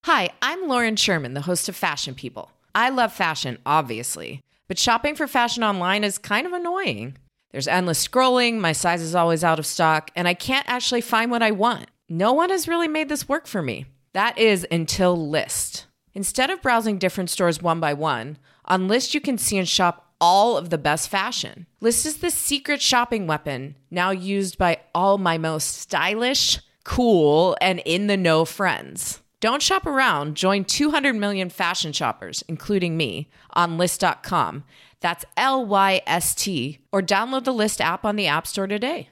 Hi, I'm Lauren Sherman, the host of Fashion People. I love fashion, obviously, but shopping for fashion online is kind of annoying. There's endless scrolling, my size is always out of stock, and I can't actually find what I want. No one has really made this work for me. That is until Lyst. Instead of browsing different stores one by one, on Lyst you can see and shop all of the best fashion. Lyst is the secret shopping weapon, now used by all my most stylish, cool, and in-the-know friends. Don't shop around. Join 200 million fashion shoppers, including me, on Lyst.com. That's Lyst, or download the Lyst app on the App Store today.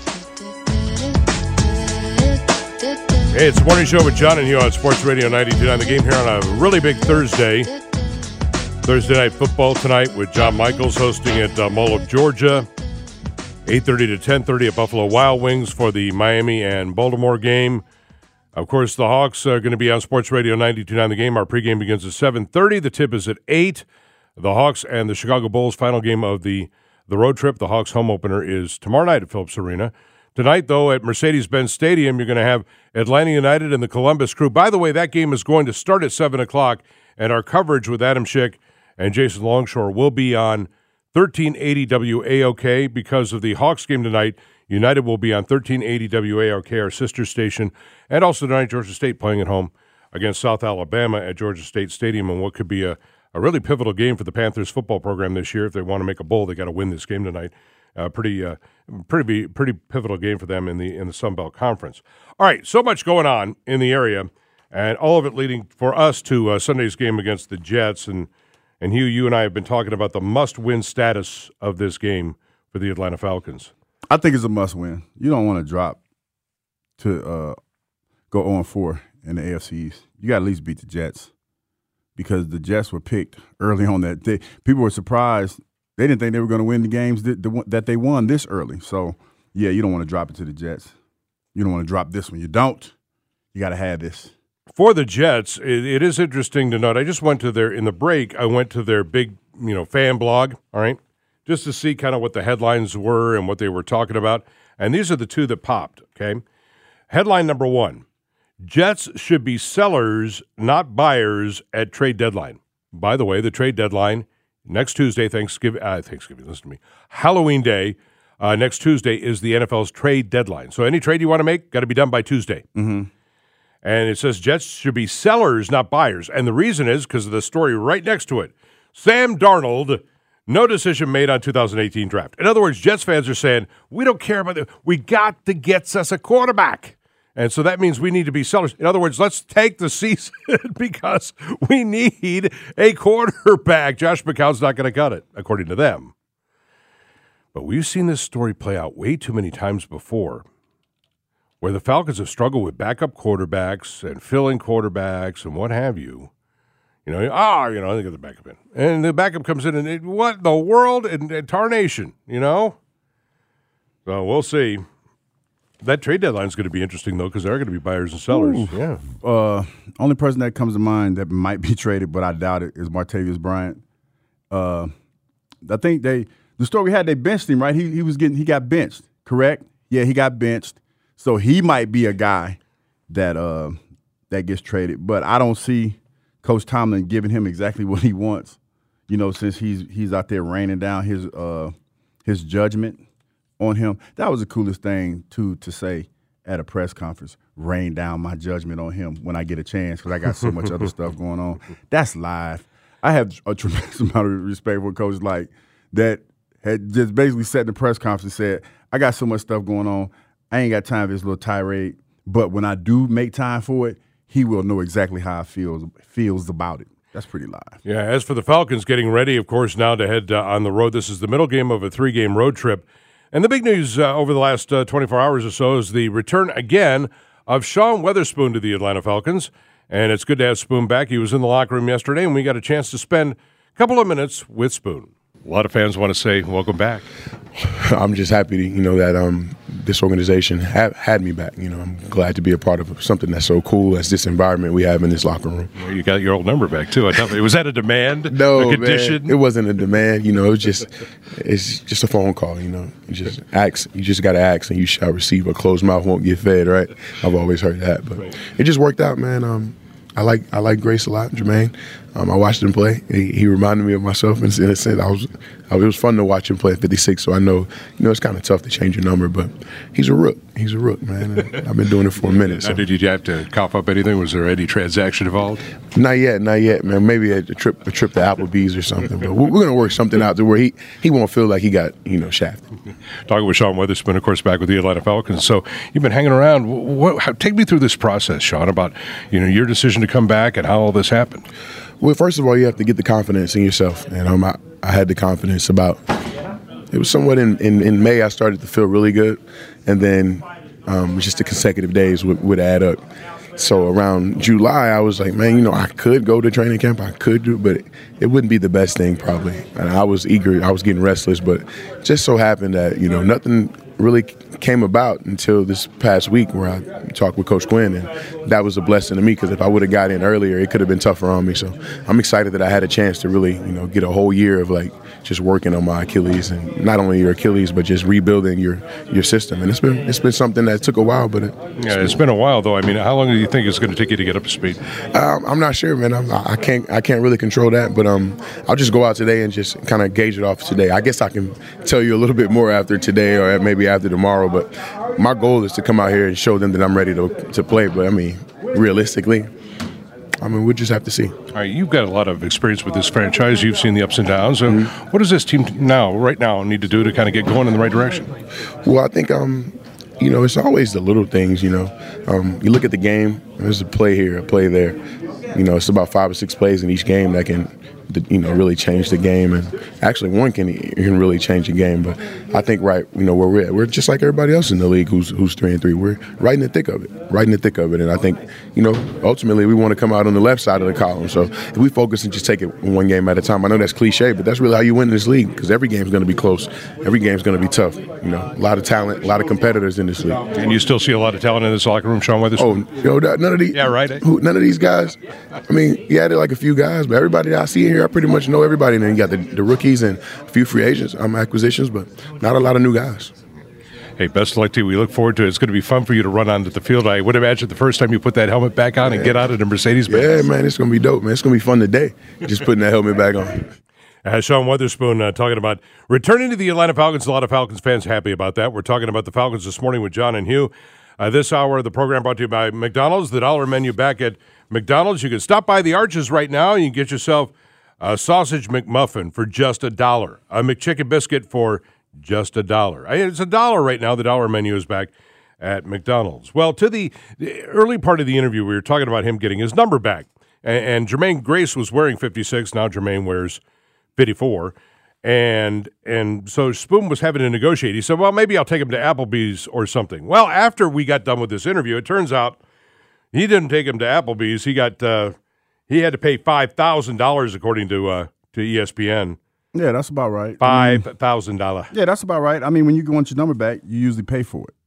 Hey, it's the morning show with John and Hugh on Sports Radio 92.9. The game here on a really big Thursday. Thursday night football tonight with John Michaels hosting at Mall of Georgia. 8:30 to 10:30 at Buffalo Wild Wings for the Miami and Baltimore game. Of course, the Hawks are going to be on Sports Radio 92.9. The game, our pregame begins at 7:30. The tip is at 8. The Hawks and the Chicago Bulls, final game of the road trip. The Hawks home opener is tomorrow night at Phillips Arena. Tonight, though, at Mercedes-Benz Stadium, you're going to have Atlanta United and the Columbus Crew. By the way, that game is going to start at 7 o'clock, and our coverage with Adam Schick and Jason Longshore will be on 1380 WAOK. Because of the Hawks game tonight, United will be on 1380 WAOK, our sister station, and also tonight Georgia State playing at home against South Alabama at Georgia State Stadium, and what could be a really pivotal game for the Panthers football program this year. If they want to make a bowl, they got to win this game tonight. Pretty pivotal game for them in the Sun Belt Conference. All right, so much going on in the area, and all of it leading for us to Sunday's game against the Jets. And Hugh, you and I have been talking about the must-win status of this game for the Atlanta Falcons. I think it's a must-win. You don't want to drop to go 0-4 in the AFC East. You got to at least beat the Jets because the Jets were picked early on that day. People were surprised. They didn't think they were going to win the games that they won this early. So, yeah, you don't want to drop it to the Jets. You don't want to drop this one. You don't. You got to have this. For the Jets, it is interesting to note. I just went to in the break, I went to their big, fan blog, all right, just to see kind of what the headlines were and what they were talking about. And these are the two that popped, okay? Headline number 1, Jets should be sellers, not buyers at trade deadline. By the way, the trade deadline next Tuesday, Thanksgiving, listen to me, Halloween Day, next Tuesday is the NFL's trade deadline. So any trade you want to make, got to be done by Tuesday. Mm-hmm. And it says Jets should be sellers, not buyers. And the reason is because of the story right next to it. Sam Darnold, no decision made on 2018 draft. In other words, Jets fans are saying, we don't care about it. We got to get us a quarterback. And so that means we need to be sellers. In other words, let's take the season because we need a quarterback. Josh McCown's not going to cut it, according to them. But we've seen this story play out way too many times before, where the Falcons have struggled with backup quarterbacks and filling quarterbacks and what have you. They get the backup in. And the backup comes in and what in the world and tarnation, So we'll see. That trade deadline is going to be interesting, though, because there are going to be buyers and sellers. Ooh. Yeah. Only person that comes to mind that might be traded, but I doubt it, is Martavis Bryant. I think the story we had, they benched him, right? He got benched, correct? Yeah, he got benched. So he might be a guy that gets traded, but I don't see Coach Tomlin giving him exactly what he wants. Since he's out there raining down his judgment on him. That was the coolest thing to say at a press conference. Rain down my judgment on him when I get a chance because I got so much other stuff going on. That's live. I have a tremendous amount of respect for coaches like that had just basically sat in the press conference and said, I got so much stuff going on. I ain't got time for this little tirade, but when I do make time for it, he will know exactly how I feels about it. That's pretty live. Yeah, as for the Falcons getting ready, of course, now to head on the road, this is the middle game of a 3-game road trip. And the big news over the last 24 hours or so is the return again of Sean Weatherspoon to the Atlanta Falcons. And it's good to have Spoon back. He was in the locker room yesterday, and we got a chance to spend a couple of minutes with Spoon. A lot of fans want to say, welcome back. I'm just happy to, that this organization had me back. I'm glad to be a part of something that's so cool as this environment we have in this locker room. Well, you got your old number back, too. Was that a demand? No, a condition? Man, it wasn't a demand. It's just a phone call, You just ask. You just got to ask, and you shall receive. A closed mouth won't get fed, right? I've always heard that. But It just worked out, man. I like Grace a lot, Jermaine. I watched him play. He reminded me of myself in a sense. It was fun to watch him play at 56. So I know, it's kind of tough to change your number, but he's a rook. He's a rook, man. And I've been doing it for a minute. So. Did you have to cough up anything? Was there any transaction involved? Not yet, man. Maybe a trip to Applebee's or something. But we're gonna work something out to where he won't feel like he got shafted. Talking with Sean Weatherspoon, of course, back with the Atlanta Falcons. So you've been hanging around. Take me through this process, Sean, about your decision to come back and how all this happened. Well, first of all, you have to get the confidence in yourself, and I had the confidence about. It was somewhat in May I started to feel really good, and then just the consecutive days would add up. So around July, I was like, man, I could go to training camp, I could do, but it wouldn't be the best thing probably. And I was eager, I was getting restless, but just so happened that nothing really came about until this past week where I talked with Coach Quinn, and that was a blessing to me because if I would have got in earlier, it could have been tougher on me. So I'm excited that I had a chance to really, get a whole year of just working on my Achilles, and not only your Achilles, but just rebuilding your system. And it's been something that took a while, but it's been a while though. I mean, how long do you think it's going to take you to get up to speed? I'm not sure, man. I can't really control that, but I'll just go out today and just kind of gauge it off today. I guess I can tell you a little bit more after today or maybe after tomorrow, but my goal is to come out here and show them that I'm ready to play. But realistically, we'll just have to see. All right, you've got a lot of experience with this franchise. You've seen the ups and downs. What does this team right now need to do to kind of get going in the right direction? Well, I think it's always the little things. You look at the game. There's a play here, a play there. It's about 5 or 6 plays in each game that can really change the game, and actually one can really change the game. But I think where we're at, we're just like everybody else in the league who's 3-3. We're right in the thick of it, and I think ultimately we want to come out on the left side of the column. So if we focus and just take it one game at a time, I know that's cliche, but that's really how you win this league because every game's going to be close, every game's going to be tough. A lot of talent, a lot of competitors in this league. And you still see a lot of talent in this locker room, Sean Weatherspoon? None of these. Yeah, right. None of these guys. You added like a few guys, but everybody that I see here, I pretty much know everybody. And then you got the rookies and a few free agents, acquisitions, but not a lot of new guys. Hey, best of luck to you. We look forward to it. It's going to be fun for you to run onto the field. I would imagine the first time you put that helmet back on and get out of the Mercedes-Benz. Yeah, man, it's going to be dope, man. It's going to be fun today, just putting that helmet back on. Sean Weatherspoon talking about returning to the Atlanta Falcons. A lot of Falcons fans happy about that. We're talking about the Falcons this morning with John and Hugh. This hour of the program brought to you by McDonald's. The dollar menu back at McDonald's. You can stop by the Arches right now. You can get yourself a sausage McMuffin for just $1, a McChicken biscuit for just $1. It's $1 right now. The dollar menu is back at McDonald's. Well, to the early part of the interview, we were talking about him getting his number back. And Jermaine Grace was wearing 56. Now Jermaine wears 54. And so Spoon was having to negotiate. He said, well, maybe I'll take him to Applebee's or something. Well, after we got done with this interview, it turns out he didn't take him to Applebee's. He had to pay $5,000 according to ESPN. Yeah, that's about right. $5,000. Yeah, that's about right. When you want your number back, you usually pay for it.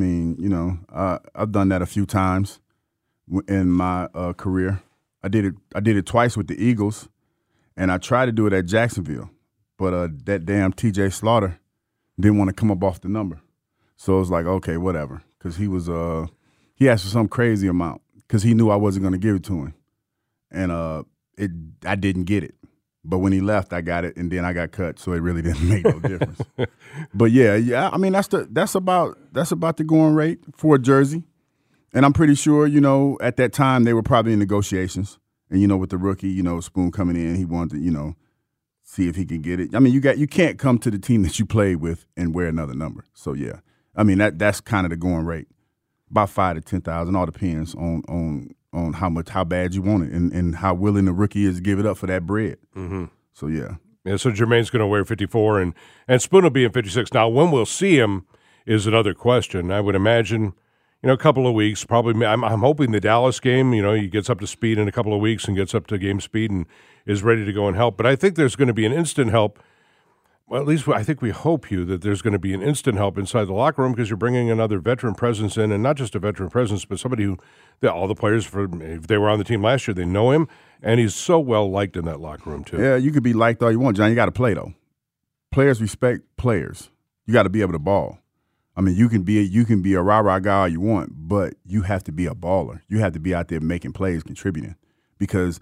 I've done that a few times in my career. I did it twice with the Eagles, and I tried to do it at Jacksonville, but that damn T.J. Slaughter didn't want to come up off the number, so it was like, okay, whatever, because he asked for some crazy amount because he knew I wasn't going to give it to him, and I didn't get it. But when he left, I got it, and then I got cut, so it really didn't make no difference. But yeah, that's about the going rate for a jersey, and I'm pretty sure at that time they were probably in negotiations, and with the rookie, Spoon coming in, he wanted to see if he can get it. You can't come to the team that you played with and wear another number. So yeah, that's kind of the going rate, about $5,000 to $10,000, all depends on how bad you want it and how willing the rookie is to give it up for that bread. Mm-hmm. So, yeah. Yeah, so Jermaine's going to wear 54, and Spoon will be in 56. Now, when we'll see him is another question. I would imagine, a couple of weeks, probably. I'm hoping the Dallas game, he gets up to speed in a couple of weeks and gets up to game speed and is ready to go and help. But I think there's going to be an instant help. Well, at least I think we hope, Hugh, that there's going to be an instant help inside the locker room because you're bringing another veteran presence in, and not just a veteran presence, but somebody who all the players, if they were on the team last year, they know him, and he's so well liked in that locker room, too. Yeah, you could be liked all you want, John. You got to play, though. Players respect players. You got to be able to ball. I mean, you can be a rah-rah guy all you want, but you have to be a baller. You have to be out there making plays, contributing. Because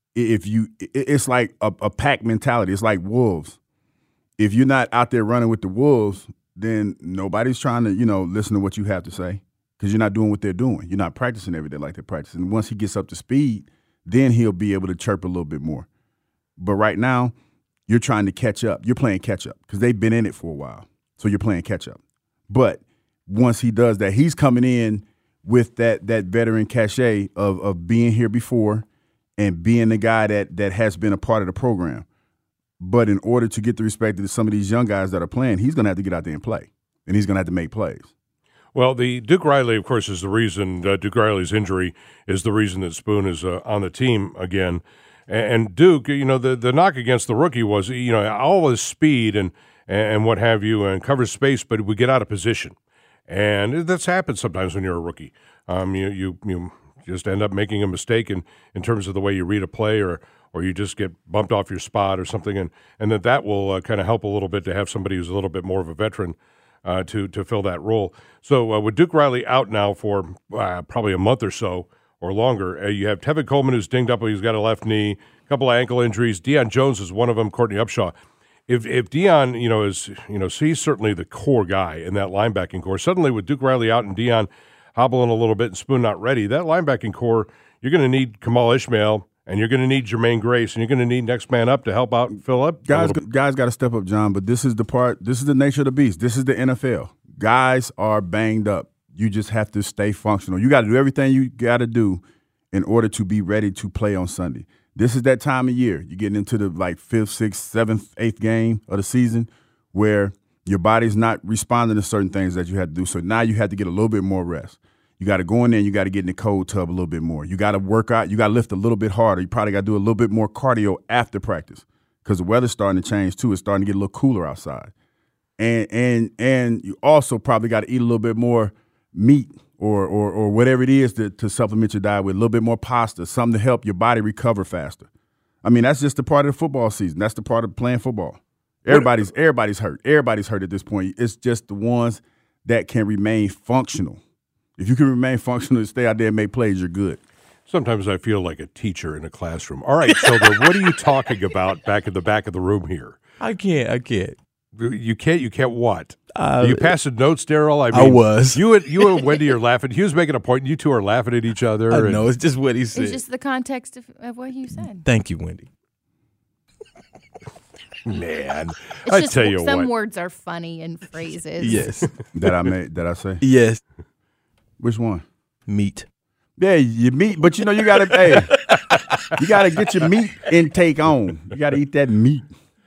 it's like a pack mentality. It's like wolves. If you're not out there running with the wolves, then nobody's trying to, listen to what you have to say because you're not doing what they're doing. You're not practicing every day like they're practicing. And once he gets up to speed, then he'll be able to chirp a little bit more. But right now, you're trying to catch up. You're playing catch up because they've been in it for a while. So you're playing catch up. But once he does that, he's coming in with that veteran cachet of being here before and being the guy that has been a part of the program. But in order to get the respect of some of these young guys that are playing, he's going to have to get out there and play, and he's going to have to make plays. Well, the Duke Riley, of course, is the reason. Duke Riley's injury is the reason that Spoon is on the team again. And Duke, the knock against the rookie was, all his speed and what have you, and covers space, but would get out of position. And that's happened sometimes when you're a rookie. You just end up making a mistake in terms of the way you read a play, or you just get bumped off your spot or something, and that will kind of help a little bit to have somebody who's a little bit more of a veteran to fill that role. So with Duke Riley out now for probably a month or so or longer, you have Tevin Coleman who's dinged up, he's got a left knee, a couple of ankle injuries. Deion Jones is one of them, Courtney Upshaw. If Deion, is he's certainly the core guy in that linebacking core. Suddenly with Duke Riley out and Deion hobbling a little bit and Spoon not ready, that linebacking core, you're going to need Kamal Ishmael, and you're going to need Jermaine Grace, and you're going to need next man up to help out and fill up. Guys got to step up, John, but this is the nature of the beast. This is the NFL. Guys are banged up. You just have to stay functional. You got to do everything you got to do in order to be ready to play on Sunday. This is that time of year. You're getting into the 5th, 6th, 7th, 8th game of the season where your body's not responding to certain things that you have to do. So now you have to get a little bit more rest. You got to go in there and you got to get in the cold tub a little bit more. You got to work out. You got to lift a little bit harder. You probably got to do a little bit more cardio after practice because the weather's starting to change too. It's starting to get a little cooler outside. And you also probably got to eat a little bit more meat or whatever it is to supplement your diet with, a little bit more pasta, something to help your body recover faster. I mean, that's just the part of the football season. That's the part of playing football. Everybody's hurt. Everybody's hurt at this point. It's just the ones that can remain functional. If you can remain functional and stay out there and make plays, you're good. Sometimes I feel like a teacher in a classroom. All right, so what are you talking about back in the back of the room here? I can't. You can't what? You passing notes, Daryl? I was. You and Wendy are laughing. He was making a point, and you two are laughing at each other. No, it's just what he said. It's just the context of what he said. Thank you, Wendy. Man, it's I just tell you some what. words are funny in phrases. Yes. That I say? Yes. Which one? Meat. Yeah, you meat, but you gotta you gotta get your meat intake on. You gotta eat that meat.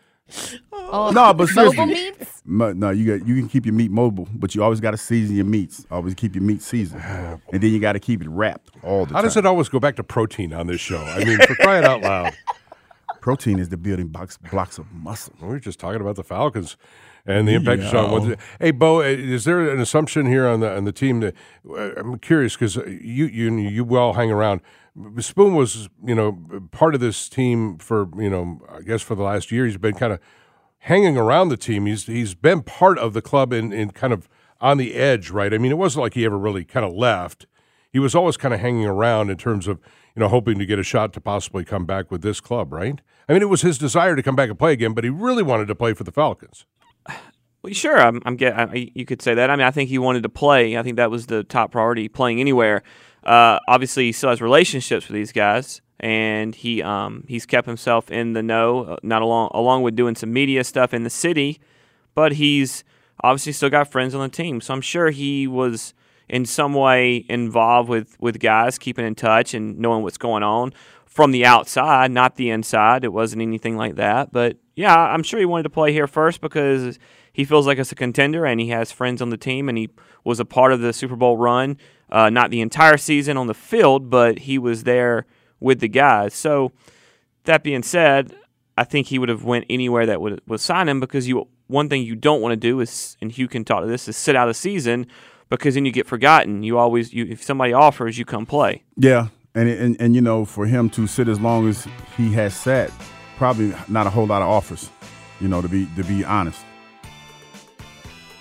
No, but seriously, mobile meats? No, you can keep your meat mobile, but you always got to season your meats. Always keep your meat seasoned, and then you got to keep it wrapped all the time. How does it always go back to protein on this show? I mean, for crying out loud. Protein is the building blocks of muscle. We were just talking about the Falcons and the impact it's on. Hey, Bo, is there an assumption here on the team that I'm curious because you all hang around. Spoon was part of this team for I guess for the last year. He's been kind of hanging around the team. He's been part of the club in kind of on the edge, right? I mean, it wasn't like he ever really kind of left. He was always kind of hanging around in terms of hoping to get a shot to possibly come back with this club, right? I mean, it was his desire to come back and play again, but he really wanted to play for the Falcons. Well, sure, you could say that. I mean, I think he wanted to play. I think that was the top priority, playing anywhere. Obviously, he still has relationships with these guys, and he's kept himself in the know, not along with doing some media stuff in the city, but he's obviously still got friends on the team. So I'm sure he was in some way involved with guys, keeping in touch and knowing what's going on from the outside, not the inside. It wasn't anything like that. But, yeah, I'm sure he wanted to play here first because he feels like it's a contender and he has friends on the team and he was a part of the Super Bowl run, not the entire season on the field, but he was there with the guys. So that being said, I think he would have went anywhere that would sign him because one thing you don't want to do is, and Hugh can talk to this, is sit out a season because then you get forgotten. If somebody offers, you come play. Yeah, and for him to sit as long as he has sat, probably not a whole lot of offers, to be honest.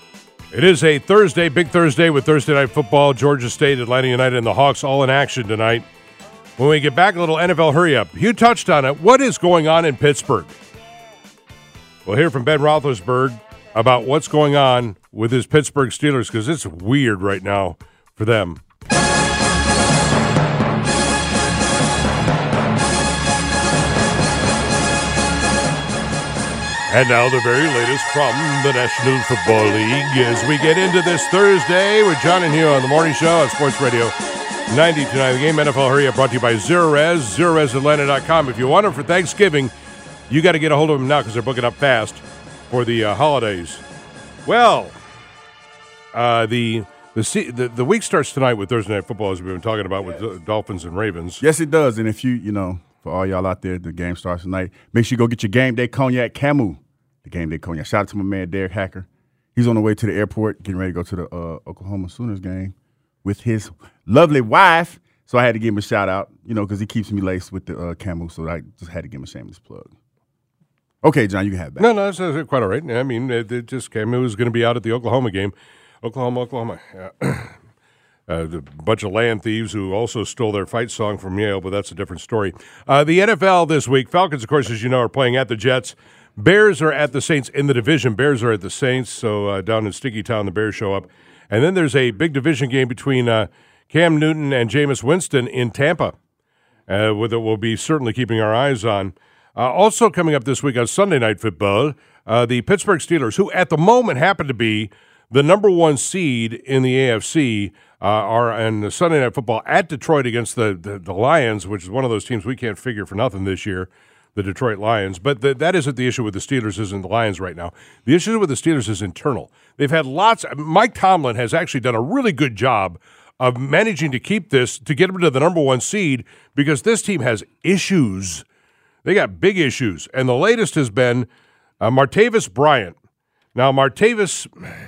It is a Thursday, big Thursday with Thursday Night Football. Georgia State, Atlanta United, and the Hawks all in action tonight. When we get back, a little NFL hurry-up. Hugh touched on it. What is going on in Pittsburgh? We'll hear from Ben Roethlisberger about what's going on with his Pittsburgh Steelers because it's weird right now for them. And now the very latest from the National Football League as we get into this Thursday with John and Hugh on the morning show on Sports Radio 92.9 The Game. NFL Hurry Up brought to you by Zerorez, ZerorezAtlanta.com. If you want them for Thanksgiving, you got to get a hold of them now because they're booking up fast for the holidays. Well, the week starts tonight with Thursday Night Football, as we've been talking about with the Dolphins and Ravens. Yes, it does. And if for all y'all out there, the game starts tonight. Make sure you go get your Game Day Cognac Camu. The Game Day Cognac. Shout out to my man, Derek Hacker. He's on the way to the airport, getting ready to go to the Oklahoma Sooners game with his lovely wife. So I had to give him a shout out, because he keeps me laced with the Camu. So I just had to give him a shameless plug. Okay, John, you can have it back. No, that's quite all right. I mean, it just Camu was going to be out at the Oklahoma game. Oklahoma. Yeah. The bunch of land thieves who also stole their fight song from Yale, but that's a different story. The NFL this week, Falcons, of course, as you know, are playing at the Jets. Bears are at the Saints in the division. Bears are at the Saints, so down in Sticky Town, the Bears show up. And then there's a big division game between Cam Newton and Jameis Winston in Tampa, that we'll be certainly keeping our eyes on. Also coming up this week on Sunday Night Football, the Pittsburgh Steelers, who at the moment happen to be the number one seed in the AFC, are in the Sunday Night Football at Detroit against the Lions, which is one of those teams we can't figure for nothing this year, the Detroit Lions. But that isn't the issue with the Steelers, isn't the Lions right now. The issue with the Steelers is internal. They've had Mike Tomlin has actually done a really good job of managing to keep this, to get them to the number one seed, because this team has issues. They got big issues. And the latest has been Martavis Bryant. Now, Martavis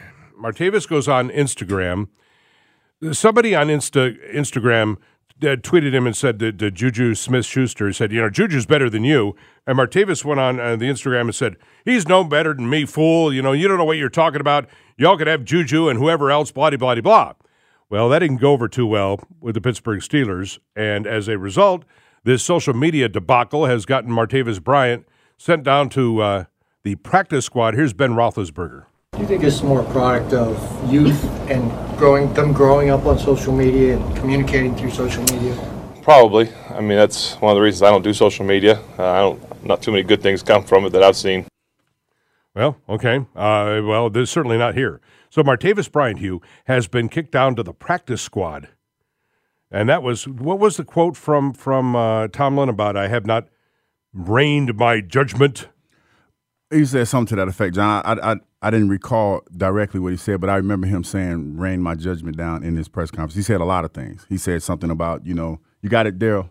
goes on Instagram. Somebody on Instagram tweeted him and said that Juju Smith-Schuster said, Juju's better than you. And Martavis went on the Instagram and said, he's no better than me, fool. You don't know what you're talking about. Y'all could have Juju and whoever else, blah-de-blah-de-blah. Well, that didn't go over too well with the Pittsburgh Steelers. And as a result, this social media debacle has gotten Martavis Bryant sent down to the practice squad. Here's Ben Roethlisberger. Do you think it's more a product of youth and growing up on social media and communicating through social media? Probably. I mean, that's one of the reasons I don't do social media. Not too many good things come from it that I've seen. Well, okay. There's certainly not here. So Martavis Bryant, Hugh, has been kicked down to the practice squad. And what was the quote from Tomlin about, I have not reigned my judgment? He said something to that effect, John. I didn't recall directly what he said, but I remember him saying, rein my judgment down in his press conference. He said a lot of things. He said something about, you got it, Daryl?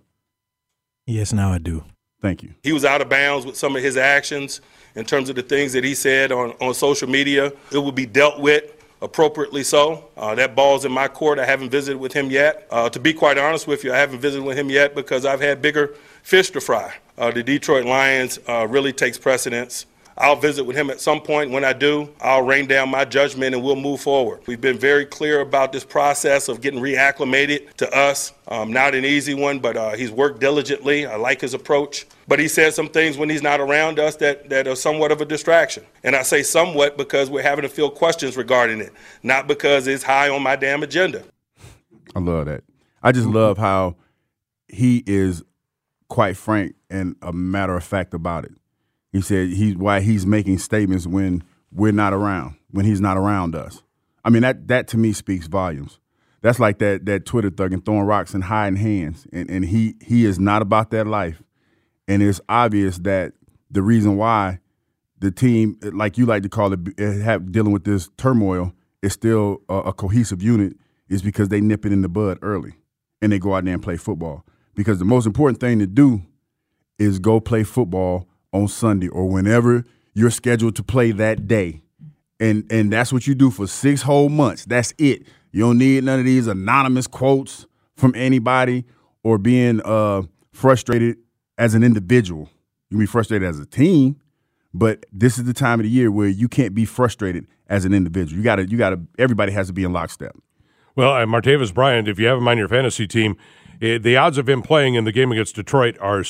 Yes, now I do. Thank you. He was out of bounds with some of his actions in terms of the things that he said on social media. It will be dealt with appropriately so. That ball's in my court. I haven't visited with him yet. To be quite honest with you, I haven't visited with him yet because I've had bigger fish to fry. The Detroit Lions really takes precedence. I'll visit with him at some point. When I do, I'll rain down my judgment and we'll move forward. We've been very clear about this process of getting reacclimated to us. Not an easy one, but he's worked diligently. I like his approach. But he said some things when he's not around us that are somewhat of a distraction. And I say somewhat because we're having to field questions regarding it, not because it's high on my damn agenda. I love that. I just love how he is quite frank and a matter of fact about it. He said why he's making statements when we're not around, when he's not around us. I mean, that to me speaks volumes. That's like that Twitter thug and throwing rocks and hiding hands. And he is not about that life. And it's obvious that the reason why the team, like you like to call it, dealing with this turmoil, is still a cohesive unit is because they nip it in the bud early and they go out there and play football. Because the most important thing to do is go play football on Sunday or whenever you're scheduled to play that day. And that's what you do for 6 whole months. That's it. You don't need none of these anonymous quotes from anybody or being frustrated as an individual. You can be frustrated as a team, But this is the time of the year where you can't be frustrated as an individual. You gotta. Everybody has to be in lockstep. Well, Martavis Bryant, if you have him on your fantasy team, the odds of him playing in the game against Detroit are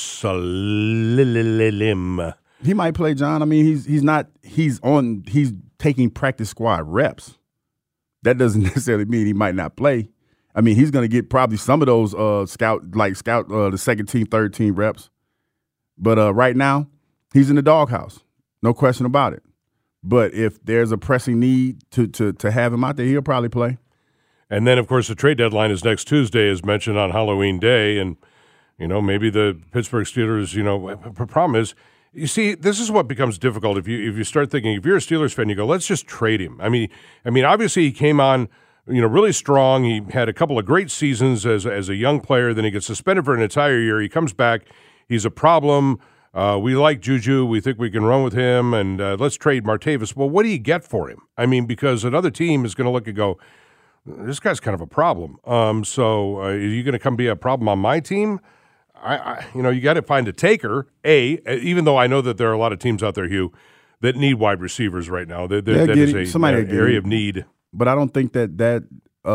slim. He might play, John. I mean, he's taking practice squad reps. That doesn't necessarily mean he might not play. I mean, he's going to get probably some of those the second team, third team reps. But right now, he's in the doghouse. No question about it. But if there's a pressing need to have him out there, he'll probably play. And then, of course, the trade deadline is next Tuesday, as mentioned, on Halloween Day. And, maybe the Pittsburgh Steelers, the problem is, you see, this is what becomes difficult if you start thinking, if you're a Steelers fan, you go, let's just trade him. I mean, obviously he came on, really strong. He had a couple of great seasons as a young player. Then he gets suspended for an entire year. He comes back. He's a problem. We like Juju. We think we can run with him. And let's trade Martavis. Well, what do you get for him? I mean, because another team is going to look and go, this guy's kind of a problem. So are you going to come be a problem on my team? You got to find a taker, even though I know that there are a lot of teams out there, Hugh, that need wide receivers right now. That is an area of need. But I don't think that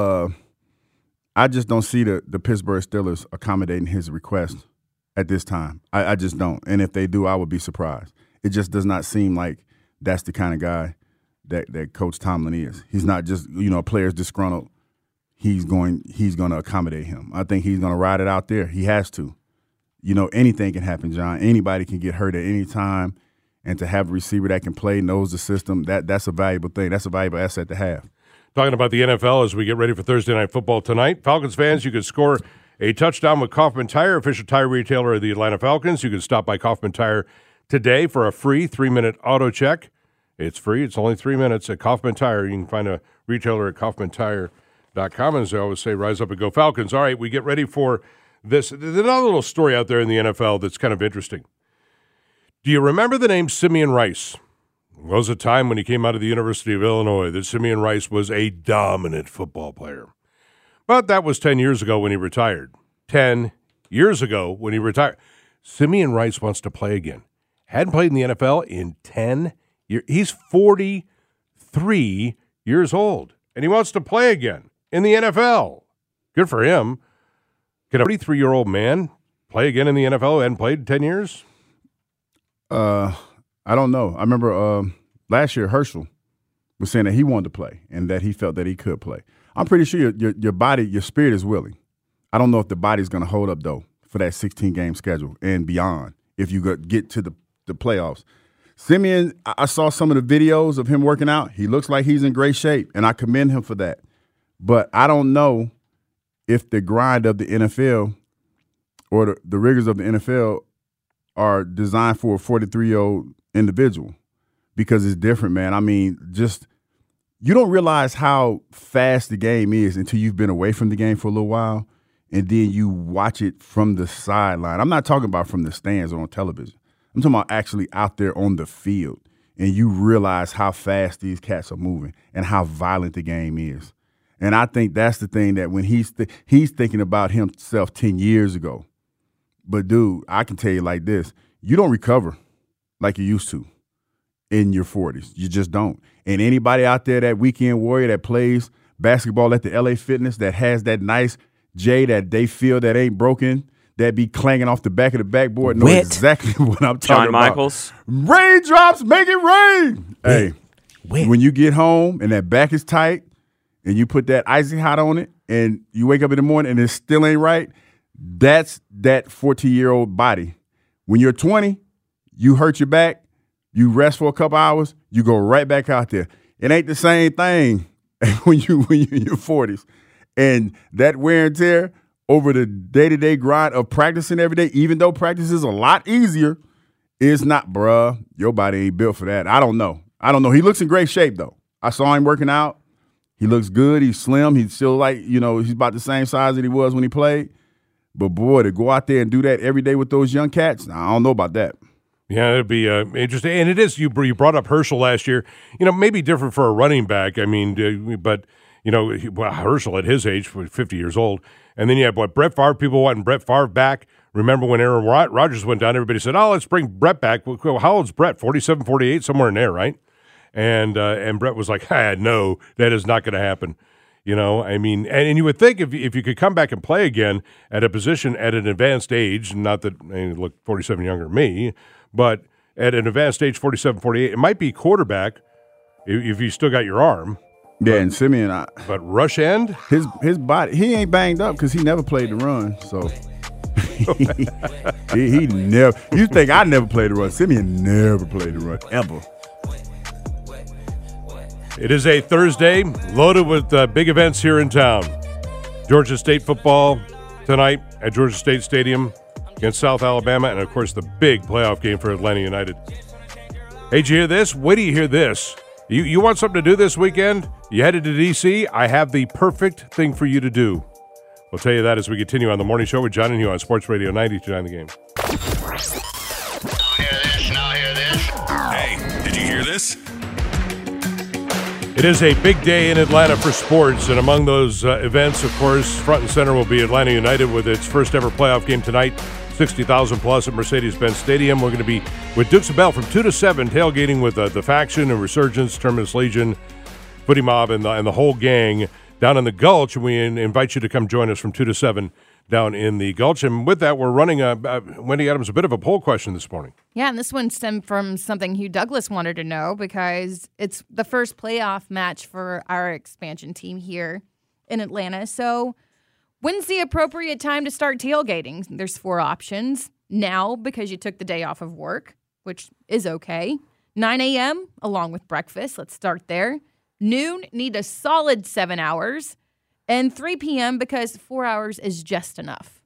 I just don't see the Pittsburgh Steelers accommodating his request at this time. I just don't. And if they do, I would be surprised. It just does not seem like that's the kind of guy that Coach Tomlin is. He's not just, a player's disgruntled. He's going to accommodate him. I think he's going to ride it out there. He has to. Anything can happen, John. Anybody can get hurt at any time, and to have a receiver that can play, knows the system, that's a valuable thing. That's a valuable asset to have. Talking about the NFL as we get ready for Thursday Night Football tonight. Falcons fans, you could score a touchdown with Kaufman Tire, official tire retailer of the Atlanta Falcons. You can stop by Kaufman Tire today for a free 3-minute auto check. It's free. It's only 3 minutes at Kaufman Tire. You can find a retailer at KaufmanTire.com. As I always say, rise up and go Falcons. All right, we get ready for this. There's another little story out there in the NFL that's kind of interesting. Do you remember the name Simeon Rice? There was a time when he came out of the University of Illinois that Simeon Rice was a dominant football player. But that was 10 years ago when he retired. 10 years ago when he retired. Simeon Rice wants to play again. Hadn't played in the NFL in 10 years. He's 43 years old, and he wants to play again in the NFL. Good for him. Can a 43-year-old man play again in the NFL who hadn't played in 10 years? I don't know. I remember last year Herschel was saying that he wanted to play and that he felt that he could play. I'm pretty sure your body, your spirit is willing. I don't know if the body's going to hold up, though, for that 16-game schedule and beyond if you get to the playoffs. Simeon, I saw some of the videos of him working out. He looks like he's in great shape, and I commend him for that. But I don't know if the grind of the NFL or the rigors of the NFL are designed for a 43-year-old individual because it's different, man. I mean, you don't realize how fast the game is until you've been away from the game for a little while, and then you watch it from the sideline. I'm not talking about from the stands or on television. I'm talking about actually out there on the field, and you realize how fast these cats are moving and how violent the game is. And I think that's the thing that when he's thinking about himself 10 years ago. But, dude, I can tell you like this. You don't recover like you used to in your 40s. You just don't. And anybody out there, that weekend warrior that plays basketball at the LA Fitness, that has that nice J that they feel that ain't broken, that be clanging off the back of the backboard, know exactly what I'm talking about. John Michaels. Raindrops make it rain. Hey, when you get home and that back is tight, and you put that icy hot on it, and you wake up in the morning and it still ain't right, that's that 14-year-old body. When you're 20, you hurt your back, you rest for a couple hours, you go right back out there. It ain't the same thing when you're in your 40s. And that wear and tear over the day-to-day grind of practicing every day, even though practice is a lot easier, it's not, bruh, your body ain't built for that. I don't know. He looks in great shape, though. I saw him working out. He looks good. He's slim. He's still like, he's about the same size that he was when he played. But, boy, to go out there and do that every day with those young cats, I don't know about that. Yeah, it'd be interesting. And it is, you brought up Herschel last year. Maybe different for a running back. I mean, but, Herschel at his age, 50 years old. And then you have Brett Favre. People wanting Brett Favre back. Remember when Aaron Rodgers went down, everybody said, let's bring Brett back. Well, how old's Brett? 47, 48, somewhere in there, right? And Brett was like, no, that is not going to happen. You know, I mean, and you would think if you could come back and play again at a position at an advanced age, not that you look 47 younger than me, but at an advanced age, 47, 48, it might be quarterback if you still got your arm. Yeah, and Simeon, but rush end, his body, he ain't banged up because he never played the run. So he never. You think I never played the run? Simeon never played the run ever. It is a Thursday loaded with big events here in town. Georgia State football tonight at Georgia State Stadium against South Alabama, and, of course, the big playoff game for Atlanta United. Hey, did you hear this? Wait till you hear this. You want something to do this weekend? You headed to D.C.? I have the perfect thing for you to do. We'll tell you that as we continue on the morning show with John and Hugh on Sports Radio 92.9 The Game. Now hear this. Hey, did you hear this? It is a big day in Atlanta for sports, and among those events, of course, front and center will be Atlanta United with its first ever playoff game tonight, 60,000 plus at Mercedes-Benz Stadium. We're going to be with Dukes of Bell from 2 to 7, tailgating with the Faction and Resurgence, Terminus Legion, Footy Mob, and the whole gang down in the Gulch, and we invite you to come join us from 2 to 7 down in the Gulch. And with that, we're running, Wendy Adams, a bit of a poll question this morning. Yeah, and this one stemmed from something Hugh Douglas wanted to know because it's the first playoff match for our expansion team here in Atlanta. So when's the appropriate time to start tailgating? There's 4 options. Now, because you took the day off of work, which is okay. 9 a.m. along with breakfast. Let's start there. Noon, need a solid 7 hours. And 3 p.m. because 4 hours is just enough.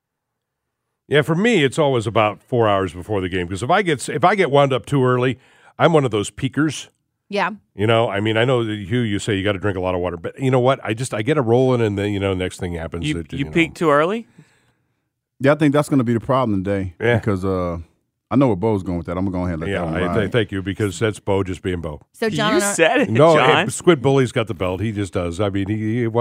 Yeah, for me, it's always about 4 hours before the game because if I get wound up too early, I'm one of those peakers. Yeah. You know, I mean, I know that you say you got to drink a lot of water, but you know what? I get a rolling, and then next thing happens. You peak too early? Yeah, I think that's going to be the problem today. Yeah, because I know where Bo's going with that. I'm going to go ahead and let that one ride. Thank you, because that's Bo just being Bo. So John, you said it, no, John. Squid Bully's got the belt. He just does. I mean,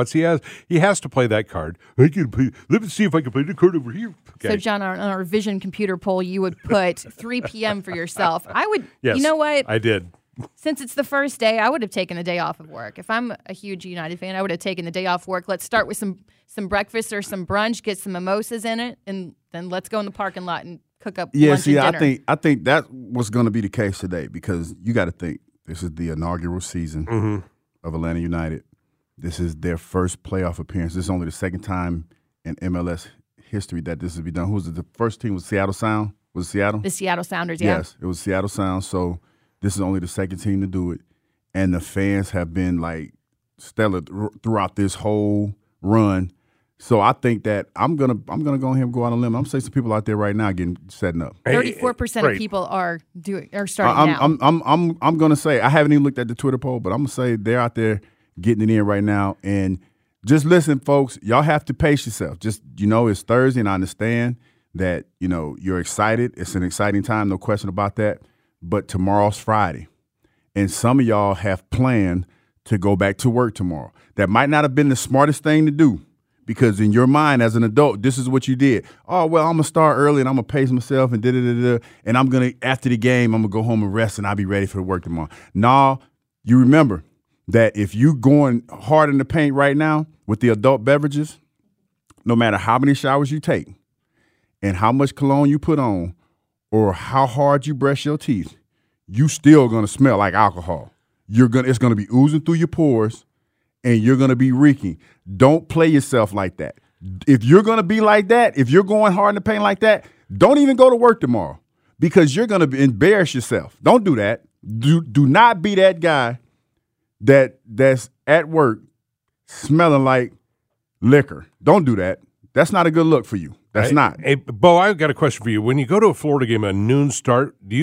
he has to play that card. I can play. Let me see if I can play the card over here. Okay. So John, on our Vision computer poll, you would put 3 p.m. for yourself. I would. Yes, you know what? I did. Since it's the first day, I would have taken the day off of work. If I'm a huge United fan, I would have taken the day off work. Let's start with some breakfast or some brunch, get some mimosas in it, and then let's go in the parking lot and cook up lunch and dinner. I think that was going to be the case today because you got to think this is the inaugural season of Atlanta United. This is their first playoff appearance. This is only the second time in MLS history that this has been done. Who was it? The first team was Seattle Sound? Was it Seattle? The Seattle Sounders, yeah. Yes, it was Seattle Sound. So this is only the second team to do it. And the fans have been, like, stellar throughout this whole run. So I think that I'm gonna go ahead and go out on a limb. I'm gonna say some people out there right now setting up. 34% of people are starting now. I'm gonna say I haven't even looked at the Twitter poll, but I'm gonna say they're out there getting it in right now. And just listen, folks, y'all have to pace yourself. Just it's Thursday, and I understand that you're excited. It's an exciting time, no question about that. But tomorrow's Friday, and some of y'all have planned to go back to work tomorrow. That might not have been the smartest thing to do. Because in your mind as an adult, this is what you did. Oh, well, I'm going to start early and I'm going to pace myself and da-da-da-da. And I'm going to, after the game, I'm going to go home and rest and I'll be ready for work tomorrow. No, you remember that if you going hard in the paint right now with the adult beverages, no matter how many showers you take and how much cologne you put on or how hard you brush your teeth, you still going to smell like alcohol. It's going to be oozing through your pores. And you're going to be reeking. Don't play yourself like that. If you're going to be like that, if you're going hard in the paint like that, don't even go to work tomorrow because you're going to embarrass yourself. Don't do that. Do not be that guy that's at work smelling like liquor. Don't do that. That's not a good look for you. That's not. Hey, Bo, I've got a question for you. When you go to a Florida game, a noon start, when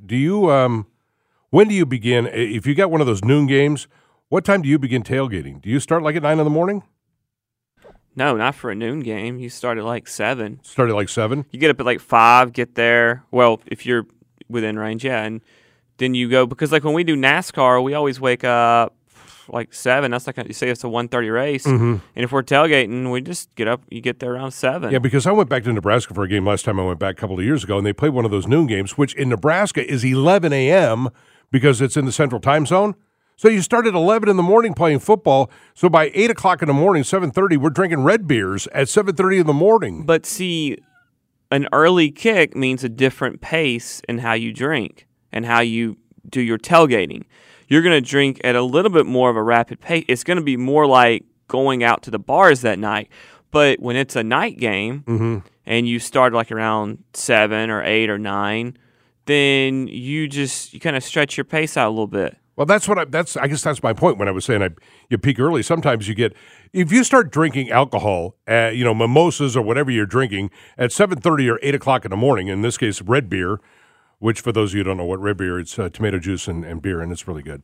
do you begin? If you got one of those noon games, what time do you begin tailgating? Do you start like at 9 in the morning? No, not for a noon game. You start at like 7. Start at like 7? You get up at like 5, get there. Well, if you're within range, yeah. And then you go, because like when we do NASCAR, we always wake up like 7. That's like you say it's a 1:30 race. Mm-hmm. And if we're tailgating, we just get up. You get there around 7. Yeah, because I went back to Nebraska for a game last time I went back a couple of years ago, and they played one of those noon games, which in Nebraska is 11 a.m. because it's in the Central Time Zone. So you start at 11 in the morning playing football. So by 8 o'clock in the morning, 7:30, we're drinking red beers at 7:30 in the morning. But see, an early kick means a different pace in how you drink and how you do your tailgating. You're going to drink at a little bit more of a rapid pace. It's going to be more like going out to the bars that night. But when it's a night game and you start like around 7 or 8 or 9, then you kind of stretch your pace out a little bit. Well, I guess that's my point when I was saying you peak early. Sometimes you get, if you start drinking alcohol, mimosas or whatever you're drinking at 7:30 or 8 o'clock in the morning, in this case, red beer, which for those of you who don't know what red beer, it's tomato juice and beer, and it's really good.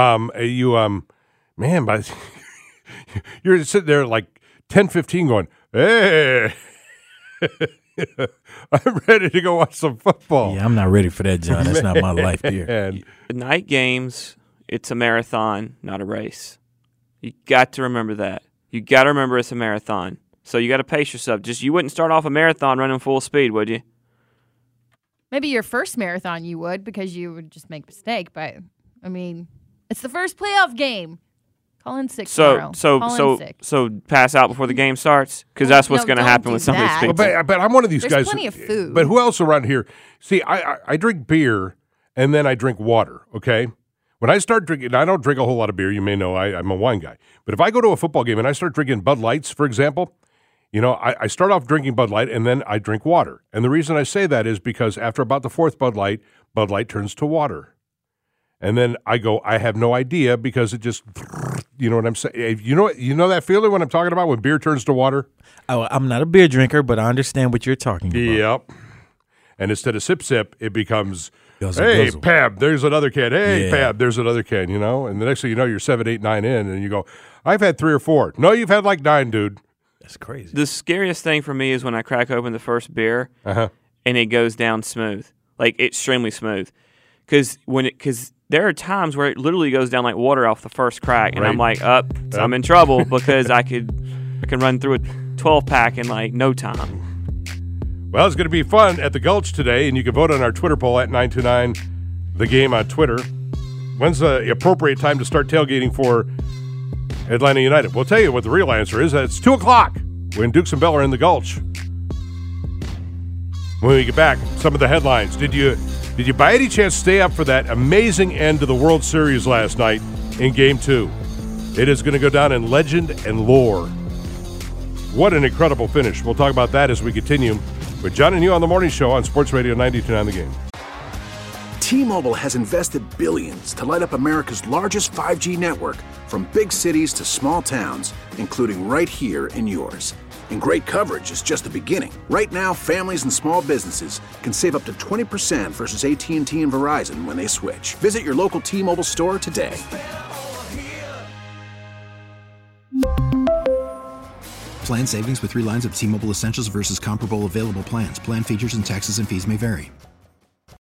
You're sitting there like 10:15 going, hey, I'm ready to go watch some football. Yeah, I'm not ready for that, John. That's not my life beer. Night games, it's a marathon, not a race. You got to remember that. You got to remember it's a marathon. So you got to pace yourself. You wouldn't start off a marathon running full speed, would you? Maybe your first marathon you would, because you would just make a mistake. But, I mean, it's the first playoff game. Call in sick tomorrow. So pass out before the game starts? Because that's what's going to happen when somebody's sick. But I'm one of these guys. There's plenty of food. But who else around here? See, I drink beer, and then I drink water, okay? When I start drinking, I don't drink a whole lot of beer. You may know I'm a wine guy. But if I go to a football game and I start drinking Bud Lights, for example, I start off drinking Bud Light, and then I drink water. And the reason I say that is because after about the fourth Bud Light turns to water. And then I have no idea because it just, you know what I'm saying? You know that feeling when I'm talking about when beer turns to water? Oh, I'm not a beer drinker, but I understand what you're talking about. Yep. And instead of sip, it becomes, guzzle, hey, guzzle. Pab, there's another can. Hey, Yeah. Pab, there's another can, And the next thing you know, you're 7, 8, 9 in, and you go, I've had 3 or 4. No, you've had like 9, dude. That's crazy. The scariest thing for me is when I crack open the first beer and it goes down smooth, like extremely smooth. Because there are times where it literally goes down like water off the first crack, and I'm like, I'm in trouble because I can run through a 12-pack in like no time. Well, it's going to be fun at the Gulch today, and you can vote on our Twitter poll at 929 The Game on Twitter. When's the appropriate time to start tailgating for Atlanta United? We'll tell you what the real answer is. It's 2 o'clock when Dukes and Bell are in the Gulch. When we get back, some of the headlines. Did you by any chance stay up for that amazing end to the World Series last night in Game 2? It is going to go down in legend and lore. What an incredible finish. We'll talk about that as we continue with John and Hugh on the Morning Show on Sports Radio 92.9 The Game. T-Mobile has invested billions to light up America's largest 5G network, from big cities to small towns, including right here in yours. And great coverage is just the beginning. Right now, families and small businesses can save up to 20% versus AT&T and Verizon when they switch. Visit your local T-Mobile store today. Plan savings with 3 lines of T-Mobile Essentials versus comparable available plans. Plan features and taxes and fees may vary.